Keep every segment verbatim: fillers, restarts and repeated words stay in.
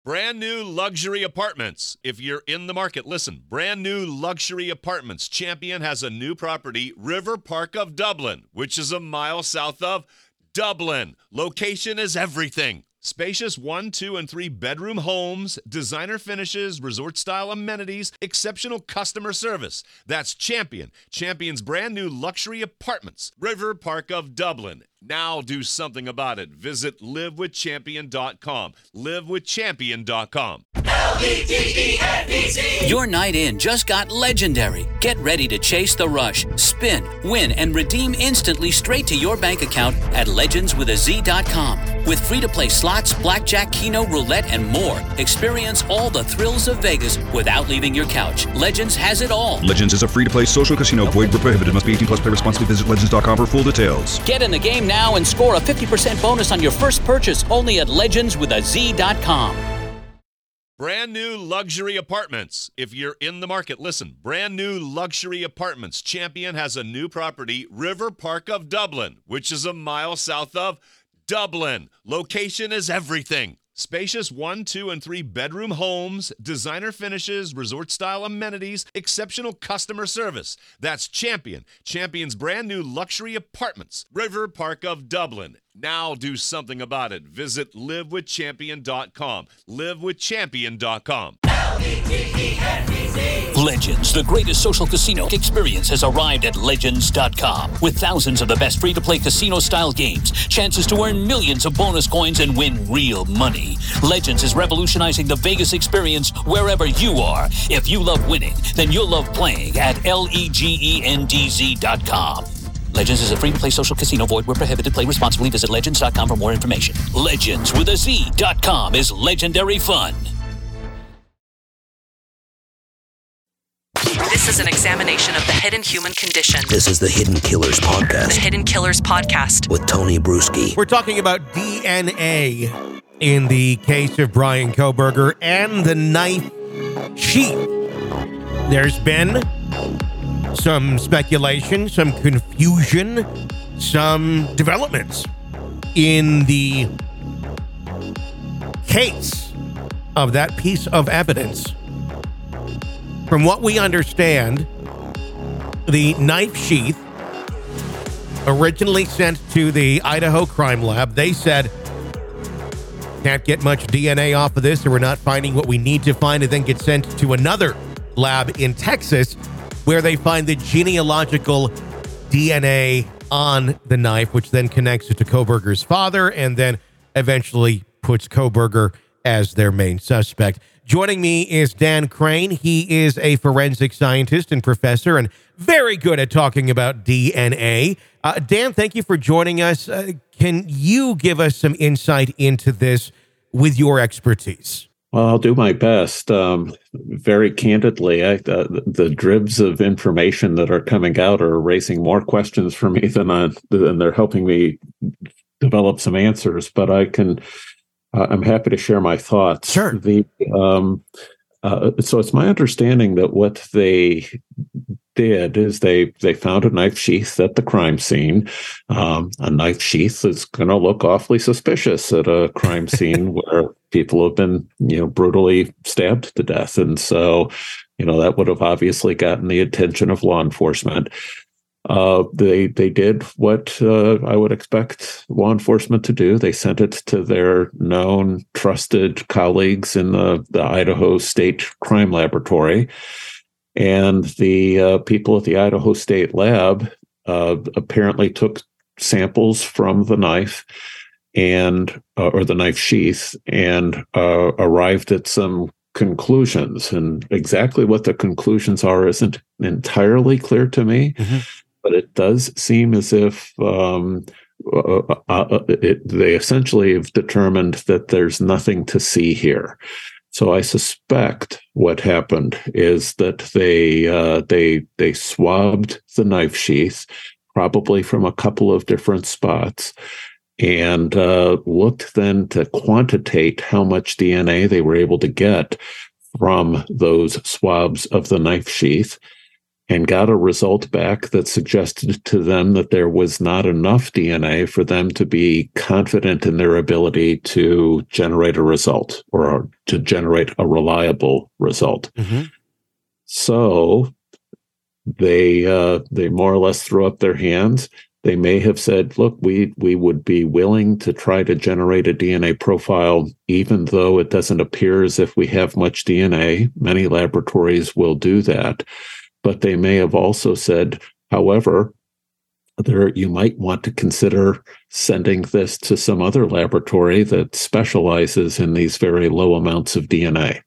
Brand new luxury apartments. If you're in the market, listen. Brand new luxury apartments. Champion has a new property, River Park of Dublin, which is a mile south of Dublin. Location is everything. Spacious one, two, and three bedroom homes, designer finishes, resort-style amenities, exceptional customer service. That's Champion. Champion's brand new luxury apartments. River Park of Dublin. Now do something about it. Visit live with champion dot com. live with champion dot com. L E G E N D Z. Your night in just got legendary. Get ready to chase the rush, spin, win, and redeem instantly straight to your bank account at legends with a z dot com. With free-to-play slots, blackjack, keno, roulette, and more. Experience all the thrills of Vegas without leaving your couch. Legends has it all. Legends is a free-to-play social casino. Void where prohibited. Must be eighteen plus. Play responsibly. Visit legends dot com for full details. Get in the game now and score a fifty percent bonus on your first purchase only at legends with a z dot com. Brand new luxury apartments. If you're in the market, listen. Brand new luxury apartments. Champion has a new property, River Park of Dublin, which is a mile south of Dublin. Location is everything. Spacious one, two, and three bedroom homes, designer finishes, resort-style amenities, exceptional customer service. That's Champion. Champion's brand new luxury apartments. River Park of Dublin. Now do something about it. Visit live with champion dot com. live with champion dot com. L E G E N D Z. Legends, the greatest social casino experience, has arrived at legends dot com. With thousands of the best free-to-play casino-style games, chances to earn millions of bonus coins and win real money. Legends is revolutionizing the Vegas experience wherever you are. If you love winning, then you'll love playing at L E G E N D Z dot com. Legends is a free-to-play social casino. Void where prohibited. Play responsibly. Visit legends dot com for more information. Legends with a Z dot com is legendary fun. This is an examination of the hidden human condition. This is the Hidden Killers Podcast. The Hidden Killers Podcast. With Tony Bruschi. We're talking about D N A in the case of Bryan Kohberger and the knife sheath. There's been some speculation, some confusion, some developments in the case of that piece of evidence. From what we understand, the knife sheath originally sent to the Idaho Crime Lab, they said, can't get much D N A off of this, or we're not finding what we need to find, and then get sent to another lab in Texas, where they find the genealogical D N A on the knife, which then connects it to Kohberger's father, and then eventually puts Kohberger as their main suspect. Joining me is Dan Crane. He is a forensic scientist and professor and very good at talking about D N A. Uh, Dan, thank you for joining us. Uh, can you give us some insight into this with your expertise? Well, I'll do my best. Um, very candidly, I, uh, the dribs of information that are coming out are raising more questions for me than, I, than they're helping me develop some answers. But I can, uh, I'm happy to share my thoughts. Sure. The um, uh, so it's my understanding that what they did is they they found a knife sheath at the crime scene. Um, a knife sheath is going to look awfully suspicious at a crime scene where people have been, you know, brutally stabbed to death, and so, you know, that would have obviously gotten the attention of law enforcement. Uh, they they did what uh, I would expect law enforcement to do. They sent it to their known, trusted colleagues in the, the Idaho State Crime Laboratory. And the uh, people at the Idaho State Lab uh, apparently took samples from the knife and uh, or the knife sheath and uh, arrived at some conclusions. And exactly what the conclusions are isn't entirely clear to me. Mm-hmm. But it does seem as if um, uh, uh, it, they essentially have determined that there's nothing to see here. So I suspect what happened is that they uh, they they swabbed the knife sheath, probably from a couple of different spots, and uh, looked then to quantitate how much D N A they were able to get from those swabs of the knife sheath. and got a result back that suggested to them that there was not enough D N A for them to be confident in their ability to generate a result or to generate a reliable result. Mm-hmm. So they uh, they more or less threw up their hands. They may have said, look, we we would be willing to try to generate a D N A profile, even though it doesn't appear as if we have much D N A. Many laboratories will do that. But they may have also said, however, there you might want to consider sending this to some other laboratory that specializes in these very low amounts of D N A.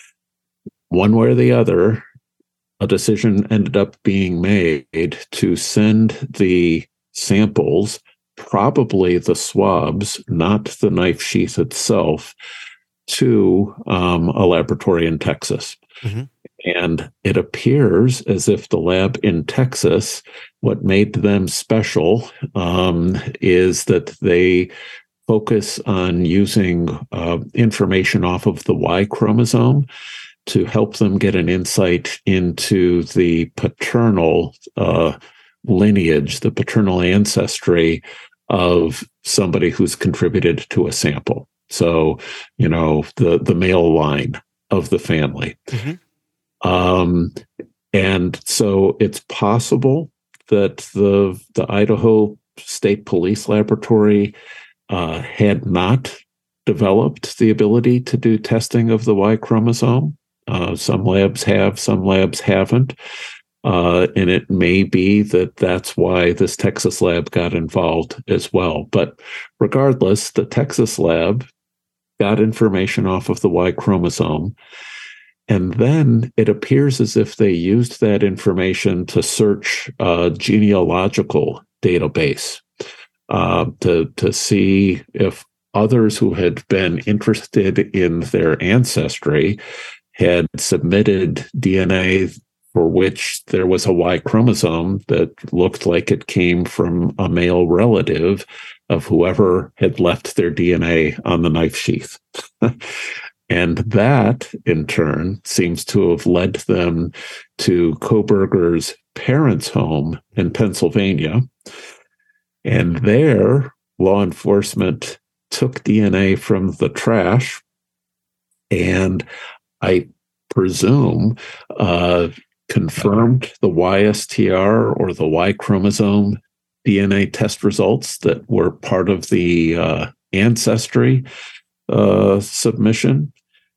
One way or the other, a decision ended up being made to send the samples, probably the swabs, not the knife sheath itself, to um, a laboratory in Texas. Mm-hmm. And it appears as if the lab in Texas, what made them special um, is that they focus on using uh, information off of the Y chromosome to help them get an insight into the paternal uh, lineage, the paternal ancestry of somebody who's contributed to a sample. So, you know, the, the male line of the family. Mm-hmm. Um, and so it's possible that the, the Idaho State Police Laboratory uh, had not developed the ability to do testing of the Y chromosome. Uh, some labs have, some labs haven't. Uh, and it may be that that's why this Texas lab got involved as well. But regardless, the Texas lab got information off of the Y chromosome. And then it appears as if they used that information to search a genealogical database uh, to, to see if others who had been interested in their ancestry had submitted D N A for which there was a Y chromosome that looked like it came from a male relative of whoever had left their D N A on the knife sheath. And that, in turn, seems to have led them to Kohberger's parents' home in Pennsylvania. And there, law enforcement took D N A from the trash and I presume uh, confirmed the Y S T R or the Y chromosome D N A test results that were part of the uh, ancestry uh, submission,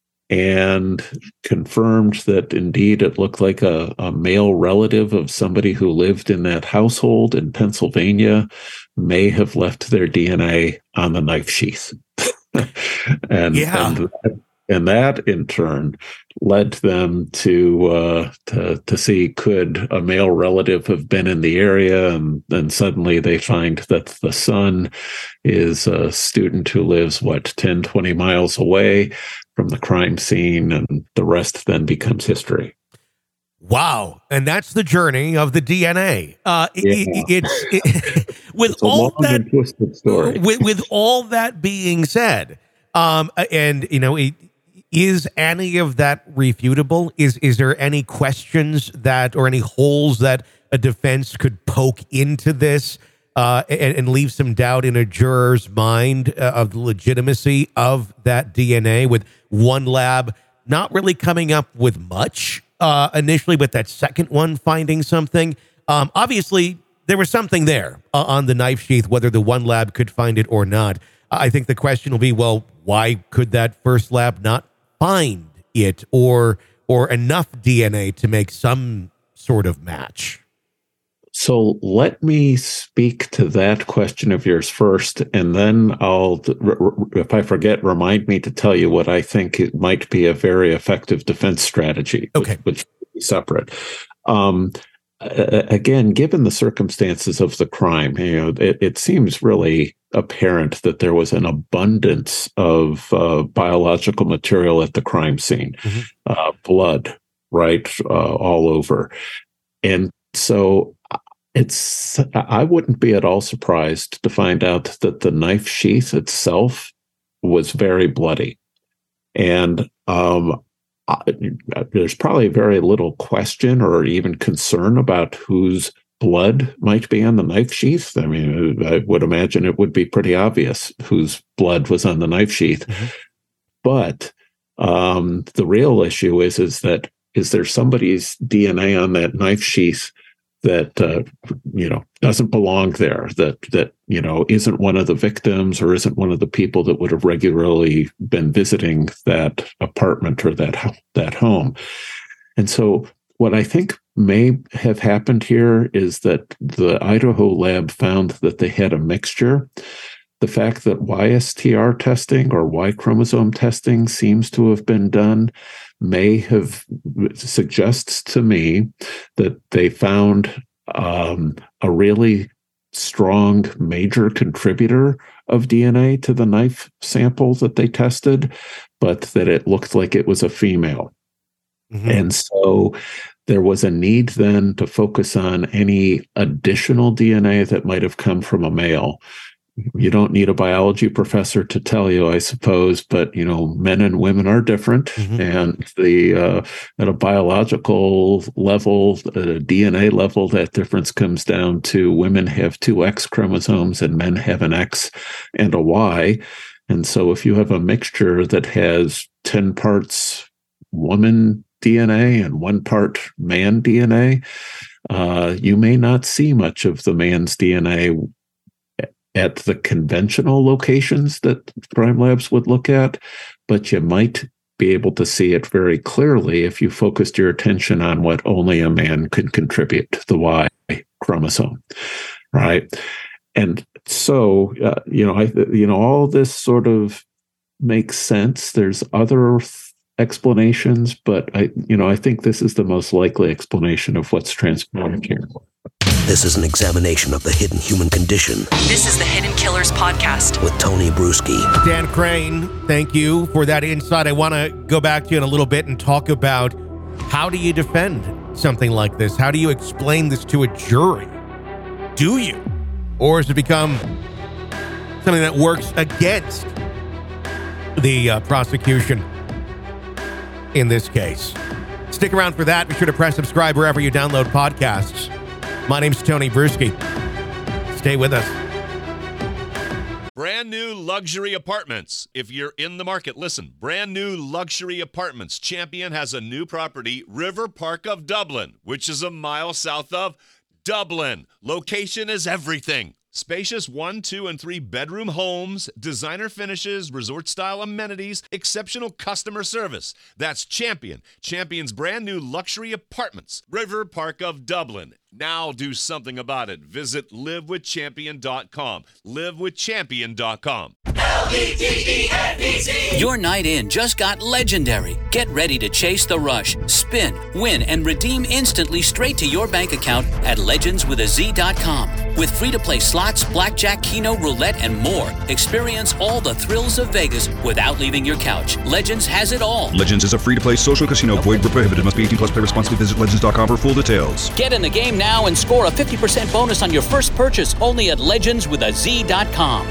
and confirmed that indeed it looked like a, a male relative of somebody who lived in that household in Pennsylvania may have left their D N A on the knife sheath. and, yeah. and And that, in turn, led them to uh, to to see, could a male relative have been in the area? And then suddenly they find that the son is a student who lives, what, ten, twenty miles away from the crime scene, and the rest then becomes history. Wow. And that's the journey of the D N A. Uh, yeah. it, it's it, with it's a all long that and twisted story. With, with all that being said, um, and, you know, it, is any of that refutable? Is is there any questions that or any holes that a defense could poke into this uh, and, and leave some doubt in a juror's mind uh, of the legitimacy of that D N A, with one lab not really coming up with much uh, initially, but that second one finding something? Um, obviously, there was something there uh, on the knife sheath, whether the one lab could find it or not. I think the question will be, well, why could that first lab not find it or or enough D N A to make some sort of match? So let me speak to that question of yours first, and then I'll, if I forget, remind me to tell you what I think it might be a very effective defense strategy, okay, which, which is separate. Um, again, given the circumstances of the crime, you know, it, it seems really apparent that there was an abundance of uh, biological material at the crime scene, mm-hmm. uh, blood, right, uh, all over. And so it's, I wouldn't be at all surprised to find out that the knife sheath itself was very bloody. And um, uh, there's probably very little question or even concern about whose blood might be on the knife sheath. I mean, I would imagine it would be pretty obvious whose blood was on the knife sheath. Mm-hmm. But um, the real issue is, is that is there somebody's D N A on that knife sheath that uh, you know doesn't belong there, that that you know isn't one of the victims or isn't one of the people that would have regularly been visiting that apartment or that that home. And so what I think may have happened here is that the Idaho lab found that they had a mixture. The fact that Y S T R testing or Y chromosome testing seems to have been done may have suggests to me that they found um, a really strong major contributor of D N A to the knife sample that they tested, but that it looked like it was a female. Mm-hmm. And so there was a need then to focus on any additional D N A that might have come from a male. You don't need a biology professor to tell you, I suppose, but you know, men and women are different, mm-hmm. and the uh, at a biological level, at a D N A level, that difference comes down to women have two X chromosomes and men have an X and a Y, and so if you have a mixture that has ten parts woman D N A and one part man D N A, uh, you may not see much of the man's D N A at the conventional locations that crime labs would look at, but you might be able to see it very clearly if you focused your attention on what only a man could contribute, the Y chromosome, right? And so, uh, you know, I, you know, all this sort of makes sense. There's other th- explanations, but I, you know, I think this is the most likely explanation of what's transpiring here. This is an examination of the hidden human condition. This is the Hidden Killers Podcast with Tony Bruschi. Dan Crane, thank you for that insight. I want to go back to you in a little bit and talk about how do you defend something like this? How do you explain this to a jury? Do you? Or has it become something that works against the uh, prosecution in this case? Stick around for that. Be sure to press subscribe wherever you download podcasts. My name's Tony Bruschi. Stay with us. Brand new luxury apartments. If you're in the market, listen. Brand new luxury apartments. Champion has a new property, River Park of Dublin, which is a mile south of Dublin. Location is everything. Spacious one, two, and three bedroom homes, designer finishes, resort-style amenities, exceptional customer service. That's Champion. Champion's brand new luxury apartments. River Park of Dublin. Now do something about it. Visit live with champion dot com. live with champion dot com. L E G E N E Z. Your night in just got legendary. Get ready to chase the rush, spin, win, and redeem instantly straight to your bank account at legends with a z dot com. With free-to-play slots, blackjack, keno, roulette, and more, experience all the thrills of Vegas without leaving your couch. Legends has it all. Legends is a free-to-play social casino. Void where prohibited. Must be eighteen plus. Play responsibly. Visit legends dot com for full details. Get in the game now and score a fifty percent bonus on your first purchase only at legends with a z dot com.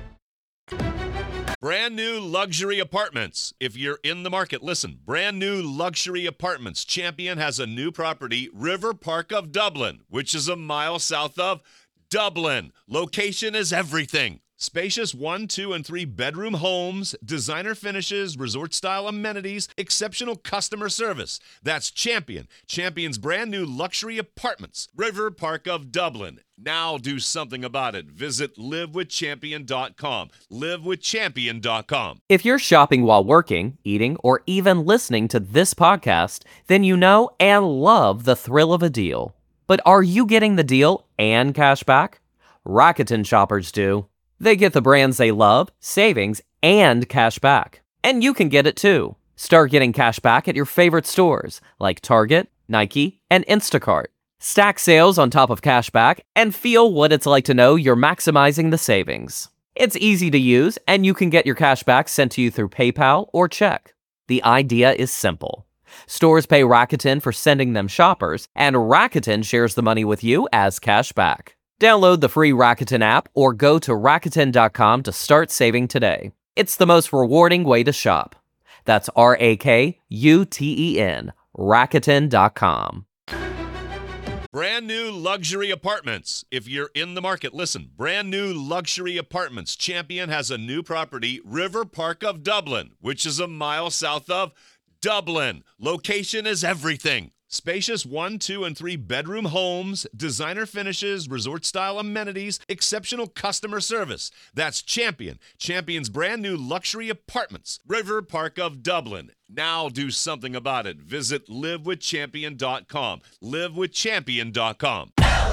Brand new luxury apartments. If you're in the market, listen. Brand new luxury apartments. Champion has a new property, River Park of Dublin, which is a mile south of Dublin. Location is everything. Spacious one, two, and three bedroom homes, designer finishes, resort-style amenities, exceptional customer service. That's Champion. Champion's brand new luxury apartments. River Park of Dublin. Now do something about it. Visit live with champion dot com. live with champion dot com. If you're shopping while working, eating, or even listening to this podcast, then you know and love the thrill of a deal. But are you getting the deal and cash back? Rakuten shoppers do. They get the brands they love, savings, and cash back. And you can get it too. Start getting cash back at your favorite stores like Target, Nike, and Instacart. Stack sales on top of cash back and feel what it's like to know you're maximizing the savings. It's easy to use, and you can get your cash back sent to you through PayPal or check. The idea is simple. Stores pay Rakuten for sending them shoppers, and Rakuten shares the money with you as cash back. Download the free Rakuten app or go to Rakuten dot com to start saving today. It's the most rewarding way to shop. That's R A K U T E N, Rakuten dot com. Brand new luxury apartments. If you're in the market, listen. Brand new luxury apartments. Champion has a new property, River Park of Dublin, which is a mile south of Dublin. Location is everything. Spacious one, two, and three bedroom homes, designer finishes, resort-style amenities, exceptional customer service. That's Champion. Champion's brand new luxury apartments, River Park of Dublin. Now do something about it. Visit live with champion dot com. live with champion dot com.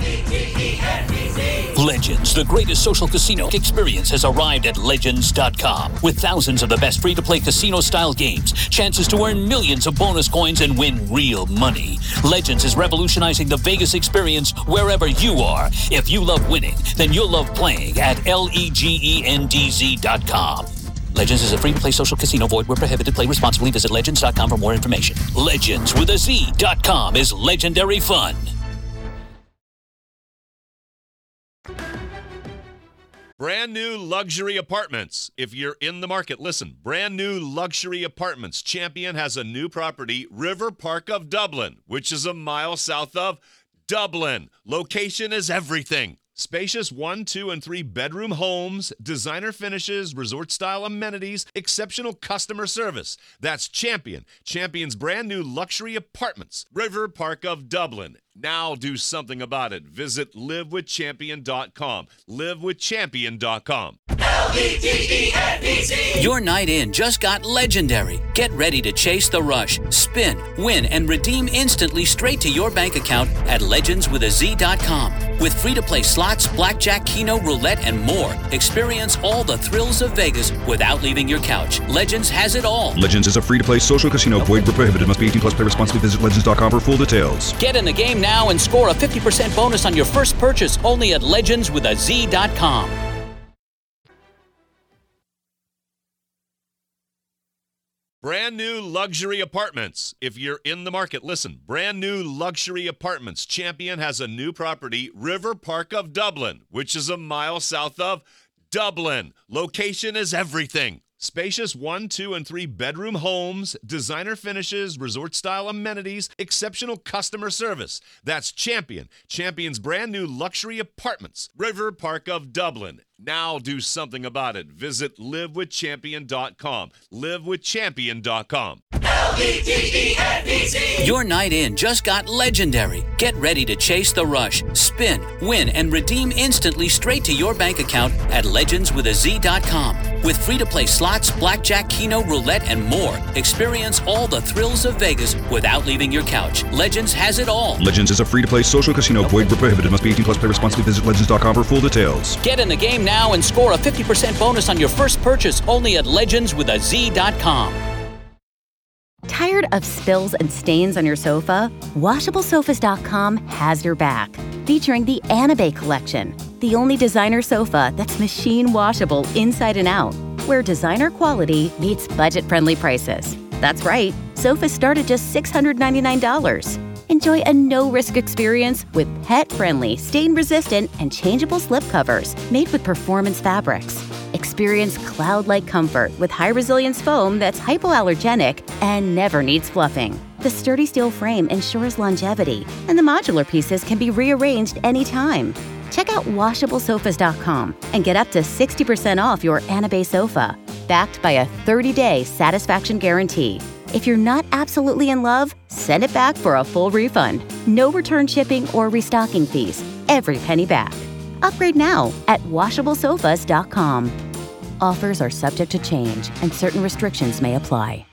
Legends, the greatest social casino experience, has arrived at Legends dot com. With thousands of the best free-to-play casino-style games, chances to earn millions of bonus coins and win real money. Legends is revolutionizing the Vegas experience wherever you are. If you love winning, then you'll love playing at legends dot com. Legends is a free-to-play social casino. Void where prohibited. Play responsibly. Visit legends dot com for more information. Legends with a Z dot com is legendary fun. Brand new luxury apartments. If you're in the market, listen. Brand new luxury apartments. Champion has a new property, River Park of Dublin, which is a mile south of Dublin. Location is everything. Spacious one, two, and three bedroom homes, designer finishes, resort-style amenities, exceptional customer service. That's Champion. Champion's brand new luxury apartments, River Park of Dublin. Now do something about it. Visit live with champion dot com. live with champion dot com. L E G E N D Z. Your night in just got legendary. Get ready to chase the rush, spin, win, and redeem instantly straight to your bank account at legends with a Z dot com. With free-to-play slots, blackjack, keno, roulette, and more, experience all the thrills of Vegas without leaving your couch. Legends has it all. Legends is a free-to-play social casino. Void where prohibited. Must be eighteen plus. Play responsibly. Visit legends dot com for full details. Get in the game now and score a fifty percent bonus on your first purchase only at legends with a Z dot com. Brand new luxury apartments. If you're in the market, listen. Brand new luxury apartments. Champion has a new property, River Park of Dublin, which is a mile south of Dublin. Location is everything. Spacious one, two, and three bedroom homes, designer finishes, resort-style amenities, exceptional customer service. That's Champion. Champion's brand new luxury apartments, River Park of Dublin. Now do something about it. Visit live with champion dot com. live with champion dot com. L E G E N D Z. Your night in just got legendary. Get ready to chase the rush, spin, win, and redeem instantly straight to your bank account at legends with a Z dot com. With free-to-play slots, blackjack, keno, roulette, and more, experience all the thrills of Vegas without leaving your couch. Legends has it all. Legends is a free-to-play social casino. Void where prohibited. Must be eighteen plus. Play responsibly. Visit legends dot com for full details. Get in the game now and score a fifty percent bonus on your first purchase only at legends with a Z dot com. Tired of spills and stains on your sofa? washable sofas dot com has your back. Featuring the Anabe collection, the only designer sofa that's machine washable inside and out, where designer quality meets budget-friendly prices. That's right, sofas start at just six hundred ninety-nine dollars. Enjoy a no-risk experience with pet-friendly, stain-resistant, and changeable slipcovers made with performance fabrics. Experience cloud-like comfort with high-resilience foam that's hypoallergenic and never needs fluffing. The sturdy steel frame ensures longevity, and the modular pieces can be rearranged anytime. Check out washable sofas dot com and get up to sixty percent off your Anabe sofa, backed by a thirty-day satisfaction guarantee. If you're not absolutely in love, send it back for a full refund. No return shipping or restocking fees. Every penny back. Upgrade now at washable sofas dot com. Offers are subject to change and certain restrictions may apply.